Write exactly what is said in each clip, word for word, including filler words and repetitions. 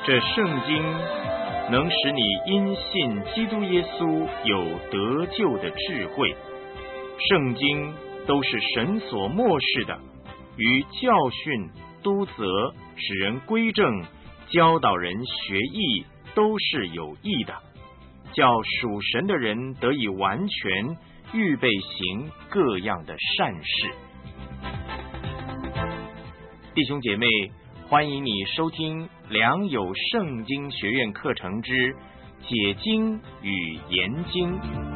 这圣经能使你因信基督耶稣有得救的智慧。圣经都是神所默示的，于教训、督责、使人归正、教导人学义，都是有益的，叫属神的人得以完全，预备行各样的善事。弟兄姐妹，欢迎你收听良友圣经学院课程之解经与研经。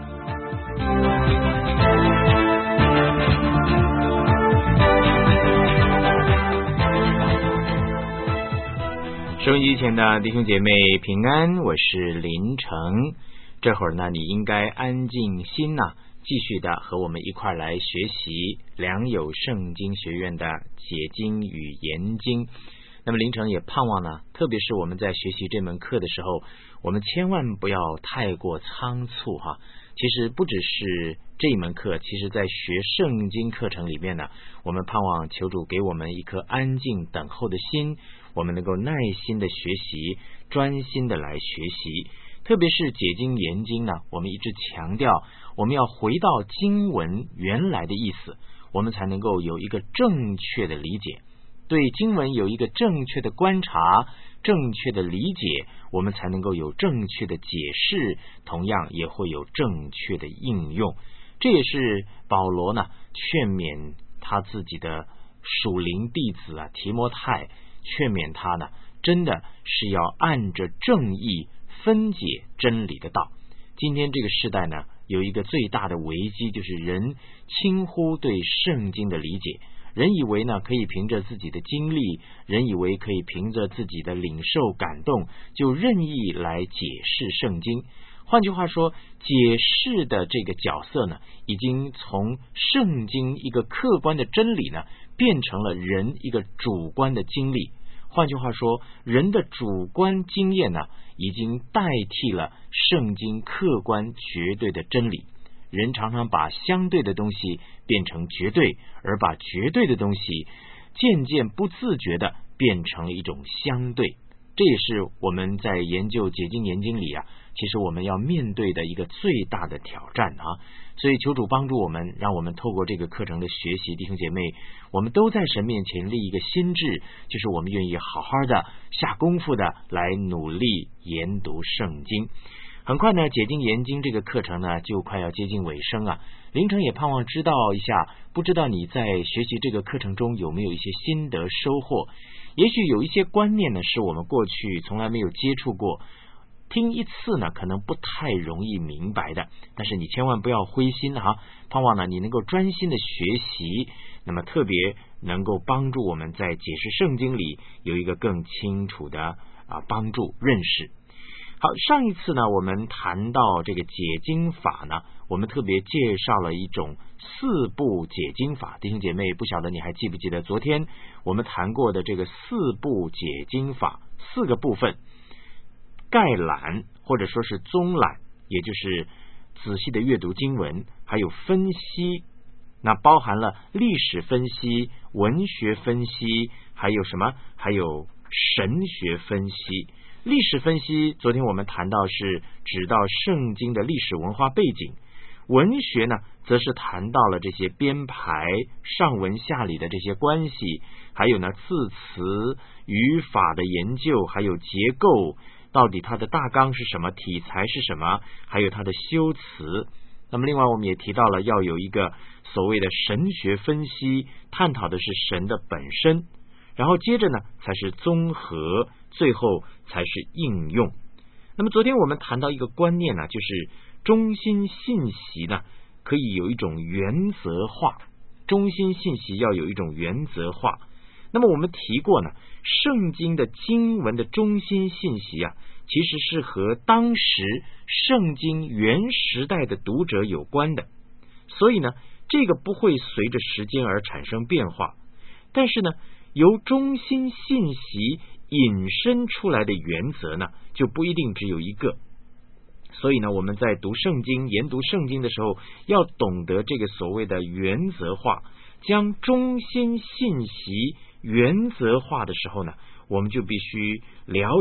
收音机前的弟兄姐妹平安，我是林成。这会儿呢，你应该安静心呐、啊，继续的和我们一块来学习良友圣经学院的解经与研经。那么林成也盼望呢，特别是我们在学习这门课的时候，我们千万不要太过仓促哈。其实不只是这一门课，其实在学圣经课程里面呢，我们盼望求主给我们一颗安静等候的心，我们能够耐心的学习，专心的来学习。特别是解经研经呢，我们一直强调我们要回到经文原来的意思，我们才能够有一个正确的理解，对经文有一个正确的观察，正确的理解，我们才能够有正确的解释，同样也会有正确的应用。这也是保罗呢劝勉他自己的属灵弟子啊提摩太，劝勉他呢真的是要按着正义分解真理的道。今天这个时代呢，有一个最大的危机，就是人轻忽对圣经的理解，人以为呢可以凭着自己的经历，人以为可以凭着自己的领受感动，就任意来解释圣经。换句话说，解释的这个角色呢，已经从圣经一个客观的真理呢，变成了人一个主观的经历。换句话说，人的主观经验呢，已经代替了圣经客观绝对的真理。人常常把相对的东西变成绝对，而把绝对的东西渐渐不自觉的变成了一种相对。这也是我们在研究解经研经里啊，其实我们要面对的一个最大的挑战啊。所以求主帮助我们，让我们透过这个课程的学习，弟兄姐妹，我们都在神面前立一个心志，就是我们愿意好好的下功夫的来努力研读圣经。很快呢，解经研经这个课程呢就快要接近尾声啊。林成也盼望知道一下，不知道你在学习这个课程中有没有一些心得收获？也许有一些观念呢是我们过去从来没有接触过，听一次呢可能不太容易明白的，但是你千万不要灰心哈，盼望呢你能够专心的学习，那么特别能够帮助我们在解释圣经里有一个更清楚的啊帮助认识。好，上一次呢我们谈到这个解经法呢，我们特别介绍了一种四步解经法。弟兄姐妹，不晓得你还记不记得昨天我们谈过的这个四步解经法，四个部分：概览或者说是综览，也就是仔细的阅读经文，还有分析，那包含了历史分析、文学分析，还有什么？还有神学分析。历史分析昨天我们谈到是指到圣经的历史文化背景，文学呢则是谈到了这些编排上文下理的这些关系，还有呢字词语法的研究，还有结构，到底它的大纲是什么，题材是什么，还有它的修辞。那么另外我们也提到了要有一个所谓的神学分析，探讨的是神的本身，然后接着呢才是综合，最后才是应用。那么昨天我们谈到一个观念呢，就是中心信息呢可以有一种原则化，中心信息要有一种原则化。那么我们提过呢，圣经的经文的中心信息啊，其实是和当时圣经原时代的读者有关的，所以呢这个不会随着时间而产生变化。但是呢由中心信息引申出来的原则呢，就不一定只有一个。所以呢，我们在读圣经、研读圣经的时候，要懂得这个所谓的原则化，将中心信息原则化的时候呢，我们就必须了解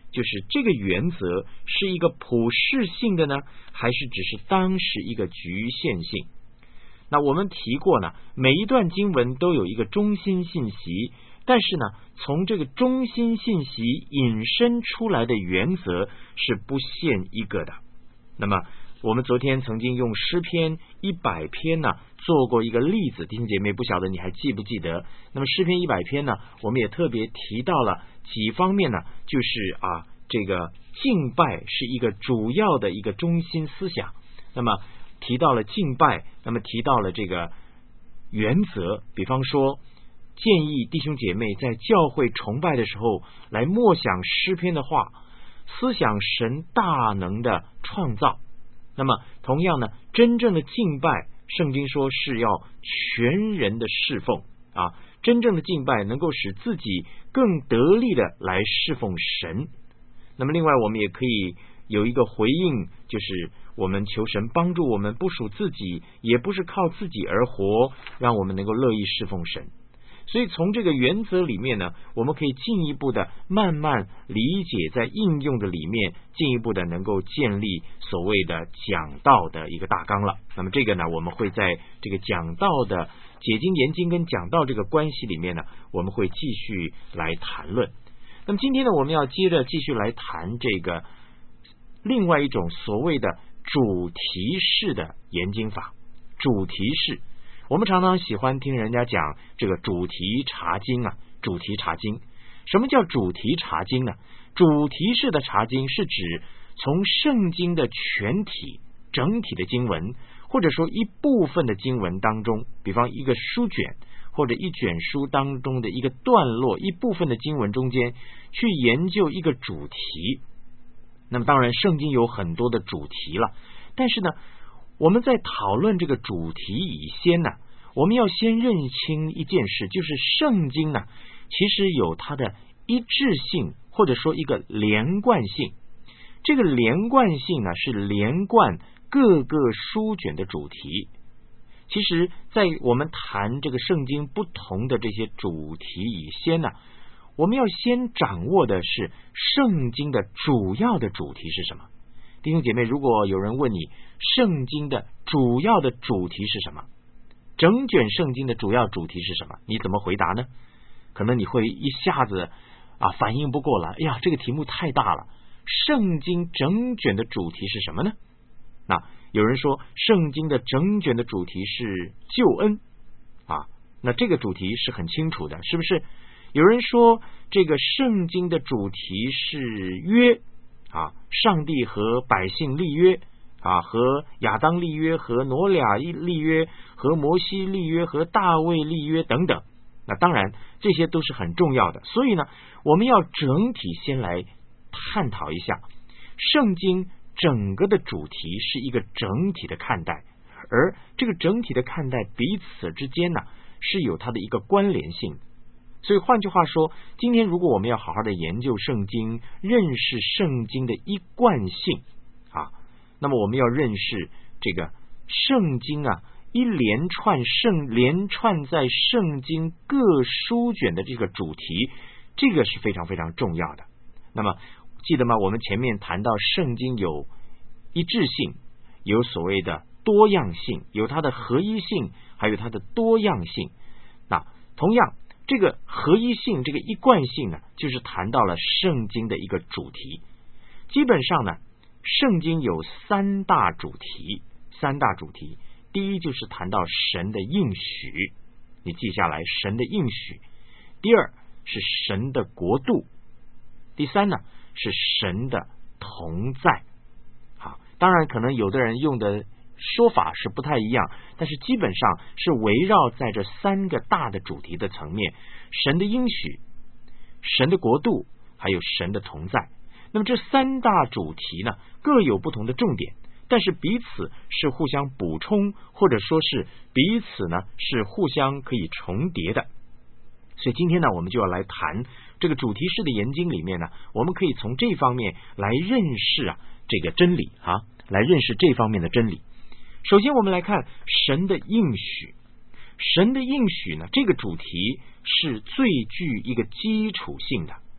就是这个原则是一个普世性的呢，还是只是当时一个局限性？那我们提过呢，每一段经文都有一个中心信息，但是呢，从这个中心信息引申出来的原则是不限一个的。那么我们昨天曾经用诗篇一百篇呢做过一个例子，弟兄姐妹，不晓得你还记不记得？那么诗篇一百篇呢，我们也特别提到了几方面呢，就是啊，这个敬拜是一个主要的一个中心思想。那么提到了敬拜，那么提到了这个原则，比方说建议弟兄姐妹在教会崇拜的时候来默想诗篇的话，思想神大能的创造。那么同样呢，真正的敬拜，圣经说是要全人的侍奉啊，真正的敬拜能够使自己更得力的来侍奉神。那么另外我们也可以有一个回应，就是我们求神帮助我们，不属自己，也不是靠自己而活，让我们能够乐意侍奉神。所以从这个原则里面呢，我们可以进一步的慢慢理解，在应用的里面进一步的能够建立所谓的讲道的一个大纲了。那么这个呢，我们会在这个讲道的解经研经跟讲道这个关系里面呢，我们会继续来谈论。那么今天呢，我们要接着继续来谈这个另外一种所谓的主题式的研经法。主题式，我们常常喜欢听人家讲这个主题查经啊，主题查经。什么叫主题查经呢？主题式的查经是指从圣经的全体、整体的经文，或者说一部分的经文当中，比方一个书卷或者一卷书当中的一个段落，一部分的经文中间去研究一个主题。那么当然圣经有很多的主题了，但是呢，我们在讨论这个主题以先呢，我们要先认清一件事，就是圣经呢其实有它的一致性，或者说一个连贯性。这个连贯性呢是连贯各个书卷的主题。其实在我们谈这个圣经不同的这些主题以先呢，我们要先掌握的是圣经的主要的主题是什么。弟兄姐妹，如果有人问你圣经的主要的主题是什么，整卷圣经的主要主题是什么，你怎么回答呢？可能你会一下子啊反应不过来，哎呀，这个题目太大了。圣经整卷的主题是什么呢？那有人说圣经的整卷的主题是救恩啊，那这个主题是很清楚的，是不是？有人说这个圣经的主题是约啊，上帝和百姓立约啊，和亚当立约，和挪亚立约，和摩西立约，和大卫立约等等。那当然这些都是很重要的，所以呢，我们要整体先来探讨一下圣经整个的主题是一个整体的看待，而这个整体的看待彼此之间呢是有它的一个关联性。所以换句话说，今天如果我们要好好的研究圣经，认识圣经的一贯性啊，那么我们要认识这个圣经啊一连串圣连串在圣经各书卷的这个主题，这个是非常非常重要的。那么记得吗？我们前面谈到圣经有一致性，有所谓的多样性，有它的合一性，还有它的多样性。那同样这个合一性，这个一贯性呢，就是谈到了圣经的一个主题。基本上呢，圣经有三大主题，三大主题。第一就是谈到神的应许，你记下来，神的应许。第二是神的国度。第三呢是神的同在。好，当然可能有的人用的说法是不太一样，但是基本上是围绕在这三个大的主题的层面：神的应许、神的国度，还有神的同在。那么这三大主题呢，各有不同的重点，但是彼此是互相补充，或者说是彼此呢是互相可以重叠的。所以今天呢，我们就要来谈这个主题式的研经里面呢，我们可以从这方面来认识啊这个真理啊，来认识这方面的真理。首先我们来看神的应许。神的应许呢，这个主题是最具一个基础性的，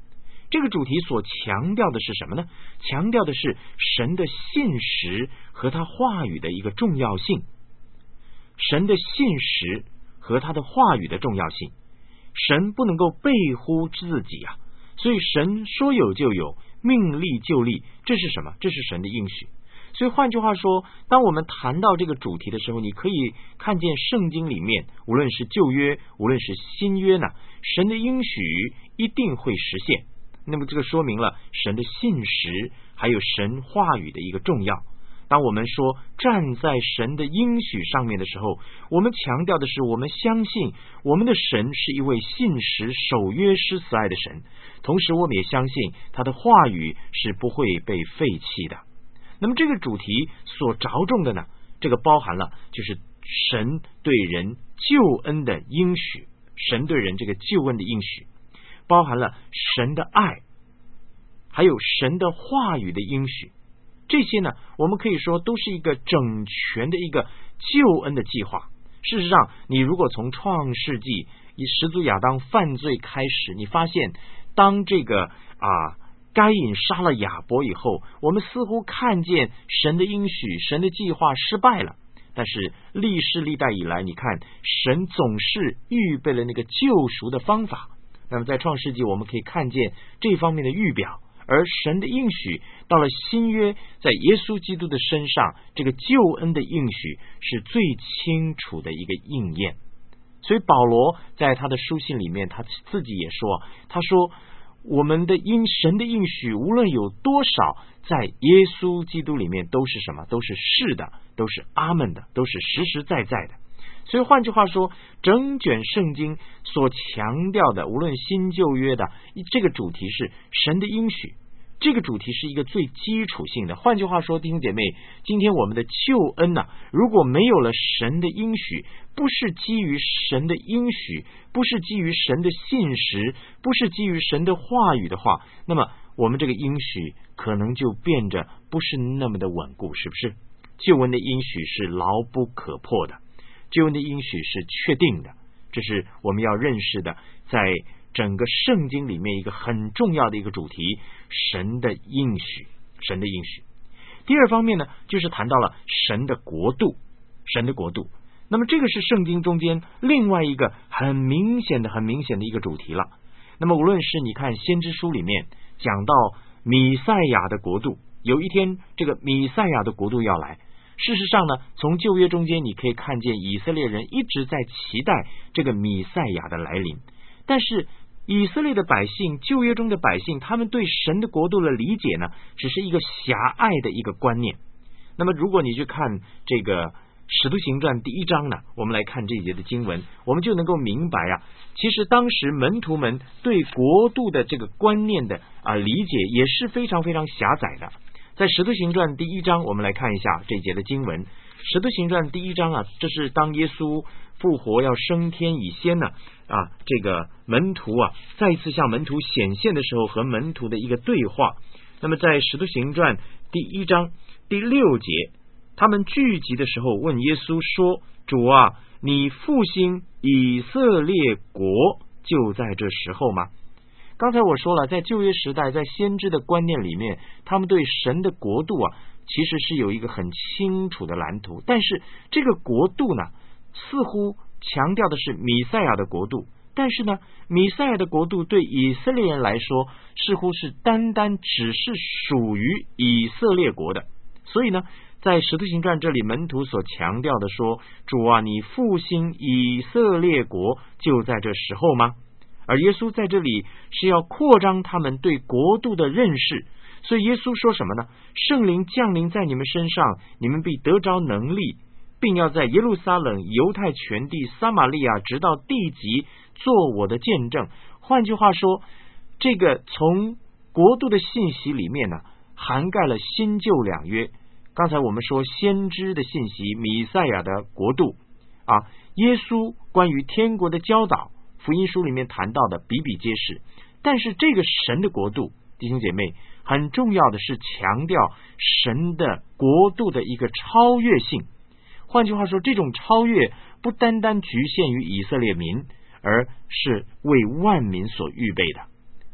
这个主题所强调的是什么呢？强调的是神的信实和他话语的一个重要性。神的信实和他的话语的重要性，神不能够背乎自己啊，所以神说有就有，命立就立，这是什么？这是神的应许。所以换句话说，当我们谈到这个主题的时候，你可以看见圣经里面，无论是旧约，无论是新约呢，神的应许一定会实现。那么这个说明了神的信实还有神话语的一个重要。当我们说站在神的应许上面的时候，我们强调的是我们相信我们的神是一位信实守约施慈爱的神，同时我们也相信他的话语是不会被废弃的。那么这个主题所着重的呢，这个包含了就是神对人救恩的应许，神对人这个救恩的应许，包含了神的爱，还有神的话语的应许。这些呢，我们可以说都是一个整全的一个救恩的计划。事实上，你如果从创世纪以始祖亚当犯罪开始，你发现当这个啊该隐杀了亚伯以后，我们似乎看见神的应许，神的计划失败了。但是历世历代以来，你看神总是预备了那个救赎的方法。那么在创世纪我们可以看见这方面的预表，而神的应许到了新约，在耶稣基督的身上，这个救恩的应许是最清楚的一个应验。所以保罗在他的书信里面，他自己也说，他说我们的应神的应许无论有多少，在耶稣基督里面都是什么？都是是的，都是阿们的，都是实实在在的。所以换句话说，整卷圣经所强调的，无论新旧约的这个主题是神的应许，这个主题是一个最基础性的。换句话说，弟兄姐妹，今天我们的救恩呢、啊，如果没有了神的应许，不是基于神的应许，不是基于神的信实，不是基于神的话语的话，那么我们这个应许可能就变着不是那么的稳固，是不是？救恩的应许是牢不可破的，救恩的应许是确定的，这是我们要认识的，在整个圣经里面一个很重要的一个主题，神的应许，神的应许。第二方面呢，就是谈到了神的国度，神的国度。那么这个是圣经中间另外一个很明显的、很明显的一个主题了。那么无论是你看先知书里面讲到弥赛亚的国度，有一天这个弥赛亚的国度要来。事实上呢，从旧约中间你可以看见以色列人一直在期待这个弥赛亚的来临，但是以色列的百姓，旧约中的百姓，他们对神的国度的理解呢，只是一个狭隘的一个观念。那么如果你去看这个使徒行传第一章呢，我们来看这一节的经文，我们就能够明白啊，其实当时门徒们对国度的这个观念的啊理解也是非常非常狭窄的。在使徒行传第一章，我们来看一下这一节的经文。使徒行传第一章啊，这是当耶稣复活要升天以先呢啊，这个门徒啊再一次向门徒显现的时候，和门徒的一个对话。那么在使徒行传第一章第六节，他们聚集的时候问耶稣说，主啊，你复兴以色列国就在这时候吗？刚才我说了，在旧约时代，在先知的观念里面，他们对神的国度啊其实是有一个很清楚的蓝图，但是这个国度呢，似乎强调的是弥赛亚的国度，但是呢，弥赛亚的国度对以色列人来说，似乎是单单只是属于以色列国的。所以呢，在使徒行传这里，门徒所强调的说，主啊，你复兴以色列国就在这时候吗？而耶稣在这里是要扩张他们对国度的认识，所以耶稣说什么呢？圣灵降临在你们身上，你们必得着能力，并要在耶路撒冷、犹太全地、撒玛利亚直到地极做我的见证。换句话说，这个从国度的信息里面呢，涵盖了新旧两约。刚才我们说先知的信息，弥赛亚的国度啊，耶稣关于天国的教导，福音书里面谈到的比比皆是。但是这个神的国度，弟兄姐妹，很重要的是强调神的国度的一个超越性。换句话说，这种超越不单单局限于以色列民，而是为万民所预备的。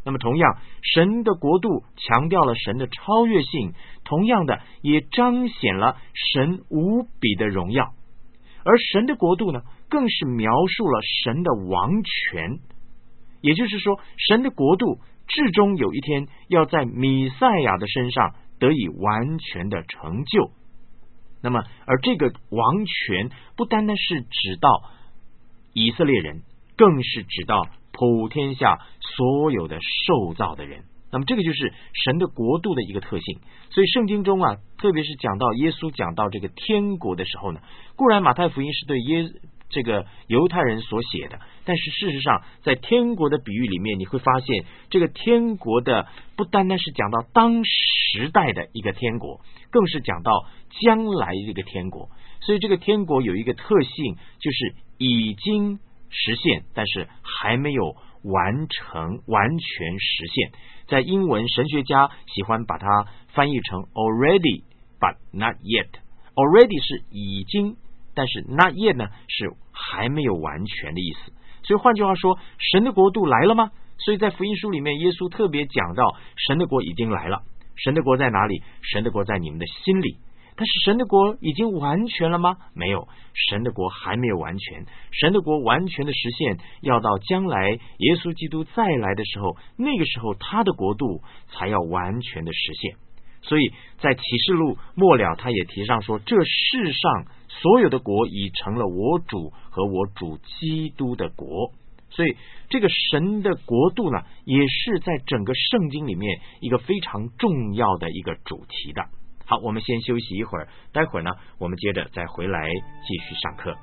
那么同样，神的国度强调了神的超越性，同样的也彰显了神无比的荣耀。而神的国度呢，更是描述了神的王权。也就是说，神的国度至终有一天要在弥赛亚的身上得以完全的成就。那么，而这个王权不单单是指到以色列人，更是指到普天下所有的受造的人。那么这个就是神的国度的一个特性。所以圣经中啊，特别是讲到耶稣讲到这个天国的时候呢，固然马太福音是对耶这个犹太人所写的，但是事实上在天国的比喻里面，你会发现这个天国的不单单是讲到当时代的一个天国，更是讲到将来这个天国。所以这个天国有一个特性，就是已经实现，但是还没有完成完全实现。在英文神学家喜欢把它翻译成 already but not yet。 already 是已经，但是 not yet 呢是还没有完全的意思。所以换句话说，神的国度来了吗？所以在福音书里面，耶稣特别讲到神的国已经来了。神的国在哪里？神的国在你们的心里。但是神的国已经完全了吗？没有，神的国还没有完全。神的国完全的实现，要到将来耶稣基督再来的时候，那个时候他的国度才要完全的实现。所以在启示录末了，他也提上说，这世上所有的国已成了我主和我主基督的国。所以这个神的国度呢，也是在整个圣经里面一个非常重要的一个主题的。好，我们先休息一会儿，待会儿呢，我们接着再回来继续上课。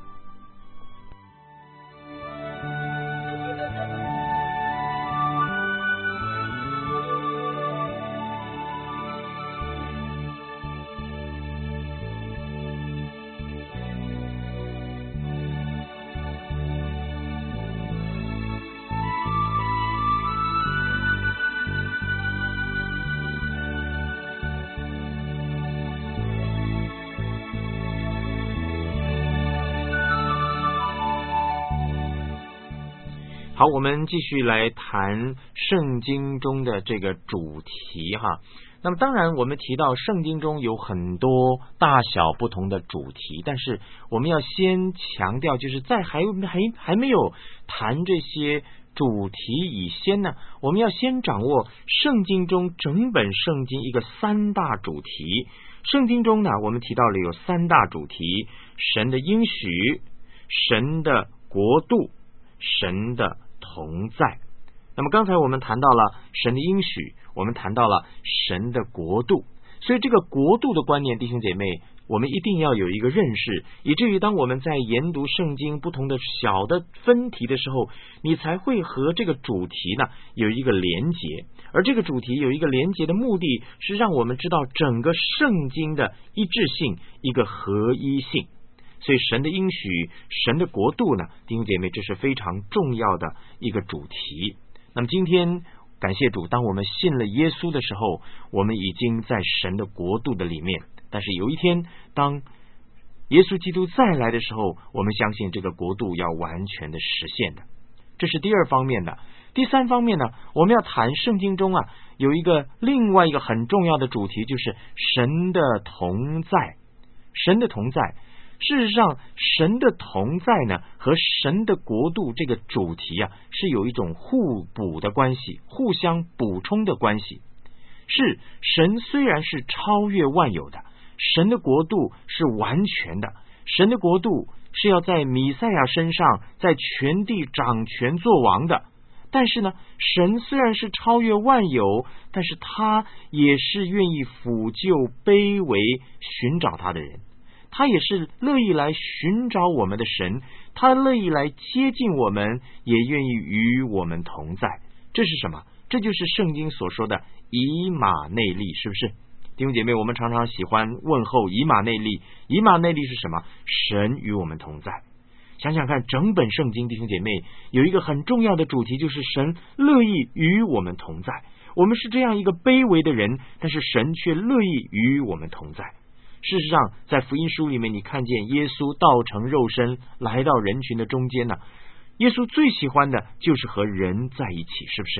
好，我们继续来谈圣经中的这个主题哈。那么当然我们提到圣经中有很多大小不同的主题，但是我们要先强调，就是在还还还没有谈这些主题以先呢，我们要先掌握圣经中整本圣经一个三大主题。圣经中呢，我们提到了有三大主题：神的应许、神的国度、神的同在。那么刚才我们谈到了神的应许，我们谈到了神的国度。所以这个国度的观念，弟兄姐妹，我们一定要有一个认识，以至于当我们在研读圣经不同的小的分题的时候，你才会和这个主题呢有一个连结。而这个主题有一个连结的目的是让我们知道整个圣经的一致性，一个合一性。所以神的应许、神的国度呢，弟兄姐妹，这是非常重要的一个主题。那么今天感谢主，当我们信了耶稣的时候，我们已经在神的国度的里面。但是有一天当耶稣基督再来的时候，我们相信这个国度要完全的实现的。这是第二方面的。第三方面呢，我们要谈圣经中啊有一个另外一个很重要的主题，就是神的同在。神的同在，事实上神的同在呢和神的国度这个主题啊是有一种互补的关系，互相补充的关系。是神虽然是超越万有的，神的国度是完全的，神的国度是要在弥赛亚身上在全地掌权作王的。但是呢，神虽然是超越万有，但是他也是愿意抚救卑微寻找他的人，他也是乐意来寻找我们的神，他乐意来接近我们，也愿意与我们同在。这是什么？这就是圣经所说的以马内利，是不是？弟兄姐妹，我们常常喜欢问候以马内利。以马内利是什么？神与我们同在。想想看，整本圣经，弟兄姐妹，有一个很重要的主题，就是神乐意与我们同在。我们是这样一个卑微的人，但是神却乐意与我们同在。事实上，在福音书里面，你看见耶稣道成肉身来到人群的中间呢，耶稣最喜欢的就是和人在一起，是不是？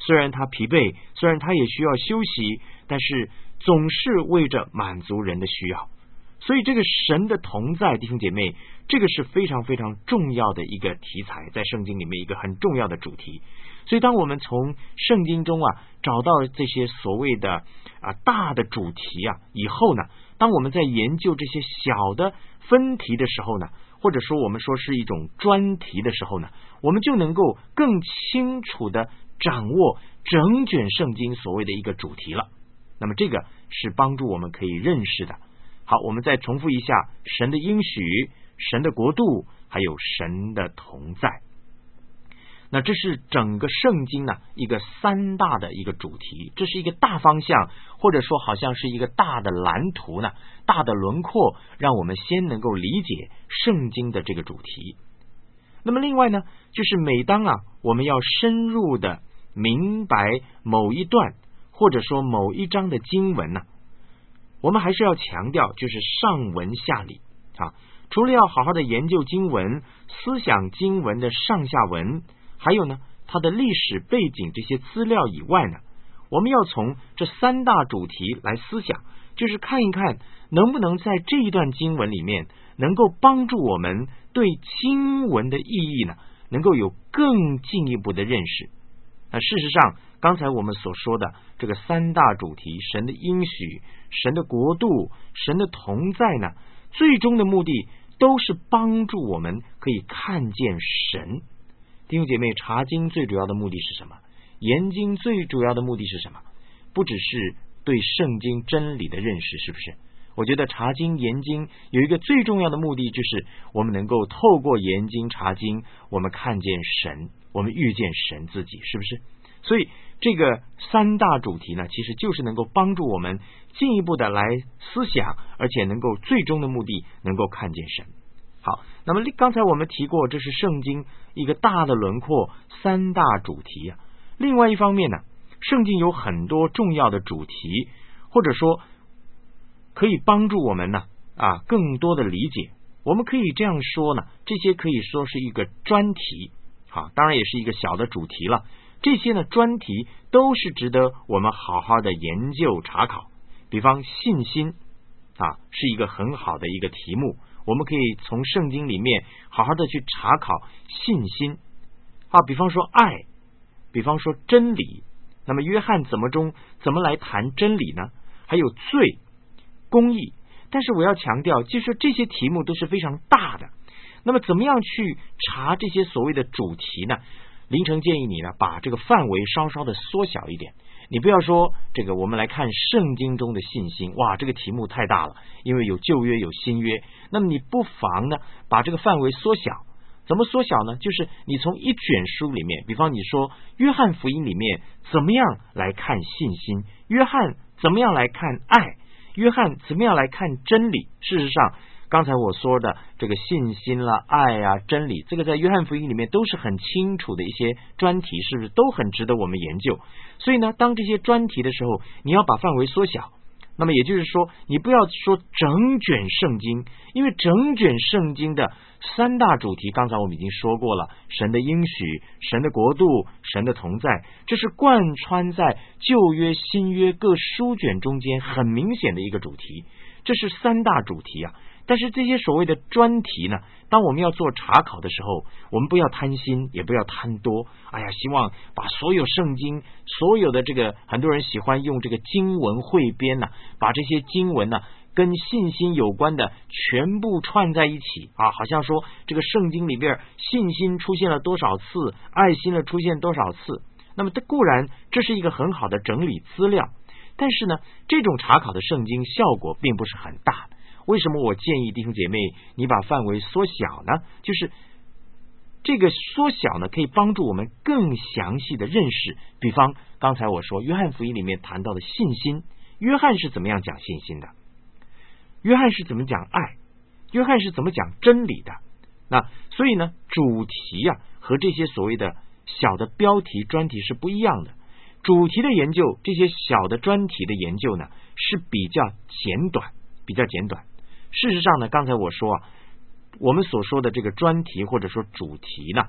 虽然他疲惫，虽然他也需要休息，但是总是为着满足人的需要。所以这个神的同在，弟兄姐妹，这个是非常非常重要的一个题材，在圣经里面一个很重要的主题。所以当我们从圣经中啊找到这些所谓的啊大的主题啊以后呢，当我们在研究这些小的分题的时候呢，或者说我们说是一种专题的时候呢，我们就能够更清楚的掌握整卷圣经所谓的一个主题了。那么这个是帮助我们可以认识的。好，我们再重复一下神的应许、神的国度，还有神的同在。那这是整个圣经呢一个三大的一个主题，这是一个大方向，或者说好像是一个大的蓝图呢，大的轮廓，让我们先能够理解圣经的这个主题。那么另外呢，就是每当啊我们要深入的明白某一段或者说某一章的经文呢，我们还是要强调，就是上文下理啊。除了要好好的研究经文、思想经文的上下文，还有呢它的历史背景这些资料以外呢，我们要从这三大主题来思想，就是看一看能不能在这一段经文里面能够帮助我们对经文的意义呢能够有更进一步的认识。那事实上刚才我们所说的这个三大主题，神的应许、神的国度、神的同在呢，最终的目的都是帮助我们可以看见神。弟兄姐妹，查经最主要的目的是什么？研经最主要的目的是什么？不只是对圣经真理的认识，是不是？我觉得查经研经有一个最重要的目的，就是我们能够透过研经查经，我们看见神，我们遇见神自己，是不是？所以这个三大主题呢，其实就是能够帮助我们进一步的来思想，而且能够最终的目的能够看见神。好，那么刚才我们提过，这是圣经一个大的轮廓，三大主题啊。另外一方面呢，圣经有很多重要的主题，或者说可以帮助我们呢啊更多的理解。我们可以这样说呢，这些可以说是一个专题，好，当然也是一个小的主题了。这些呢专题都是值得我们好好的研究查考。比方信心啊，是一个很好的一个题目，我们可以从圣经里面好好的去查考信心啊。比方说爱，比方说真理。那么约翰怎么中怎么来谈真理呢？还有罪、公义。但是我要强调，就是这些题目都是非常大的。那么怎么样去查这些所谓的主题呢？林成建议你呢，把这个范围稍稍的缩小一点。你不要说这个我们来看圣经中的信心，哇，这个题目太大了，因为有旧约有新约。那么你不妨呢把这个范围缩小。怎么缩小呢？就是你从一卷书里面，比方你说约翰福音里面怎么样来看信心，约翰怎么样来看爱，约翰怎么样来看真理。事实上刚才我说的这个信心啦、爱啊、真理，这个在约翰福音里面都是很清楚的一些专题，是不是都很值得我们研究？所以呢，当这些专题的时候，你要把范围缩小。那么也就是说，你不要说整卷圣经，因为整卷圣经的三大主题，刚才我们已经说过了，神的应许、神的国度、神的同在，这是贯穿在旧约、新约各书卷中间很明显的一个主题，这是三大主题啊。但是这些所谓的专题呢，当我们要做查考的时候，我们不要贪心，也不要贪多。哎呀，希望把所有圣经，所有的这个，很多人喜欢用这个经文汇编呢、啊，把这些经文呢、啊、跟信心有关的全部串在一起啊，好像说这个圣经里边信心出现了多少次，爱心的出现多少次。那么这固然这是一个很好的整理资料，但是呢，这种查考的圣经效果并不是很大的。为什么我建议弟兄姐妹你把范围缩小呢？就是这个缩小呢，可以帮助我们更详细的认识。比方刚才我说约翰福音里面谈到的信心，约翰是怎么样讲信心的？约翰是怎么讲爱？约翰是怎么讲真理的？那所以呢，主题啊和这些所谓的小的标题专题是不一样的。主题的研究，这些小的专题的研究呢是比较简短，比较简短。事实上呢，刚才我说啊，我们所说的这个专题或者说主题呢，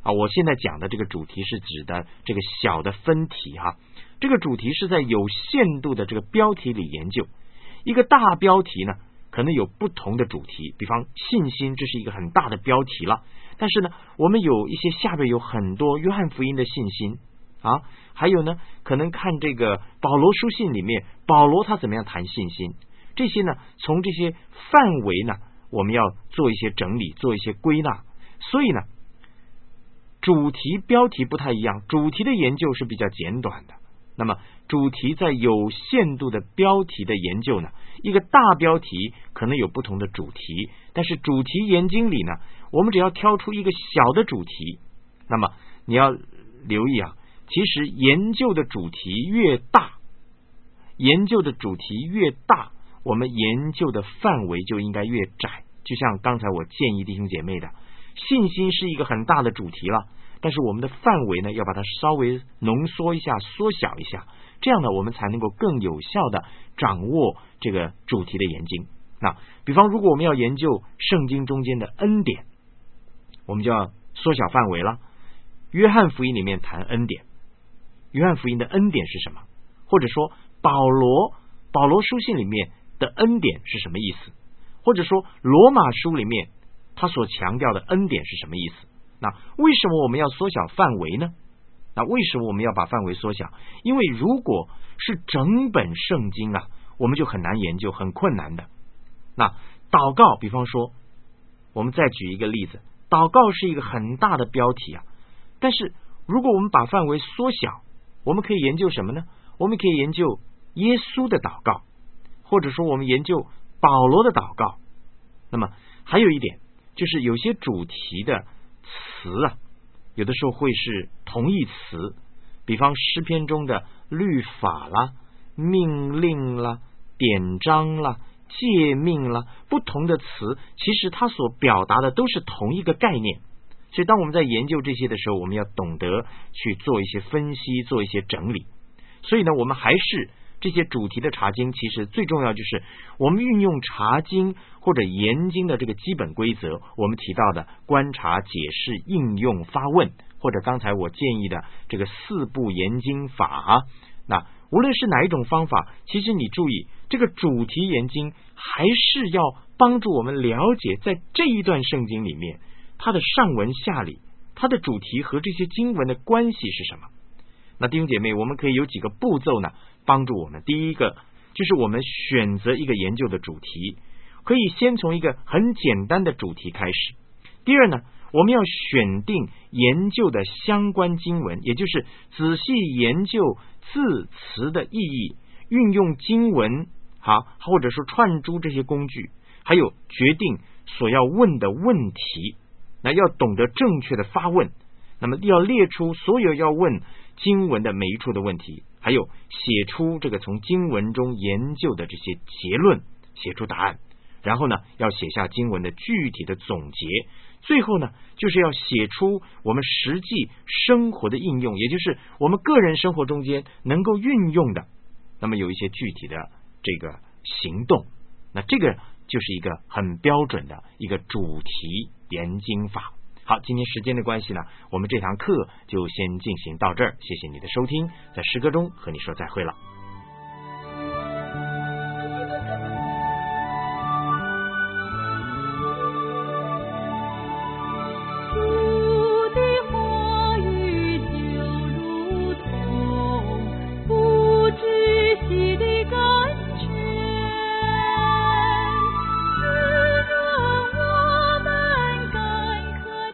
啊，我现在讲的这个主题是指的这个小的分题哈，这个主题是在有限度的这个标题里研究。一个大标题呢，可能有不同的主题，比方信心，这是一个很大的标题了。但是呢，我们有一些下边有很多约翰福音的信心啊，还有呢，可能看这个保罗书信里面，保罗他怎么样谈信心，这些呢，从这些范围呢，我们要做一些整理，做一些归纳。所以呢，主题标题不太一样，主题的研究是比较简短的。那么主题在有限度的标题的研究呢，一个大标题可能有不同的主题，但是主题研经里呢，我们只要挑出一个小的主题，那么你要留意啊，其实研究的主题越大，研究的主题越大，我们研究的范围就应该越窄。就像刚才我建议弟兄姐妹的，信心是一个很大的主题了，但是我们的范围呢，要把它稍微浓缩一下，缩小一下，这样呢，我们才能够更有效的掌握这个主题的研经。那比方，如果我们要研究圣经中间的恩典，我们就要缩小范围了。约翰福音里面谈恩典，约翰福音的恩典是什么？或者说保罗保罗书信里面的恩典是什么意思？或者说罗马书里面他所强调的恩典是什么意思？那为什么我们要缩小范围呢？那为什么我们要把范围缩小？因为如果是整本圣经啊，我们就很难研究，很困难的。那祷告，比方说，我们再举一个例子，祷告是一个很大的标题啊，但是如果我们把范围缩小，我们可以研究什么呢？我们可以研究耶稣的祷告，或者说我们研究保罗的祷告。那么还有一点，就是有些主题的词啊，有的时候会是同义词，比方诗篇中的律法啦、命令啦、典章啦、诫命啦，不同的词其实它所表达的都是同一个概念。所以当我们在研究这些的时候，我们要懂得去做一些分析，做一些整理。所以呢，我们还是这些主题的查经，其实最重要就是我们运用查经或者研经的这个基本规则，我们提到的观察、解释、应用、发问，或者刚才我建议的这个四步研经法。那无论是哪一种方法，其实你注意，这个主题研经还是要帮助我们了解在这一段圣经里面它的上文下理，它的主题和这些经文的关系是什么。那弟兄姐妹，我们可以有几个步骤呢，帮助我们。第一个就是我们选择一个研究的主题，可以先从一个很简单的主题开始。第二呢，我们要选定研究的相关经文，也就是仔细研究字词的意义，运用经文好，或者说串珠这些工具，还有决定所要问的问题。那要懂得正确的发问，那么要列出所有要问经文的每一处的问题，还有写出这个从经文中研究的这些结论，写出答案。然后呢，要写下经文的具体的总结。最后呢，就是要写出我们实际生活的应用，也就是我们个人生活中间能够运用的，那么有一些具体的这个行动。那这个就是一个很标准的一个主题研经法。好，今天时间的关系呢，我们这堂课就先进行到这儿，谢谢你的收听，在诗歌中和你说再会了。